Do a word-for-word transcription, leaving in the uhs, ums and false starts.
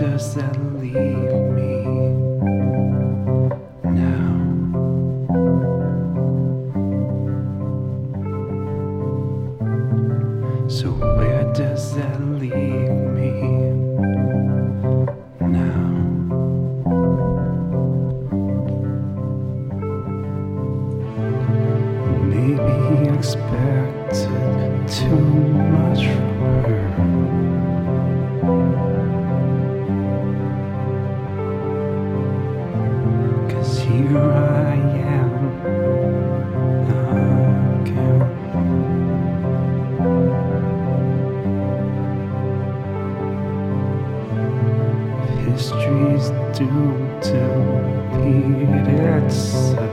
does that leave me now? So where does that leave me now? Maybe he expected too much from her. Cause here I am again. History's doomed to repeat itself.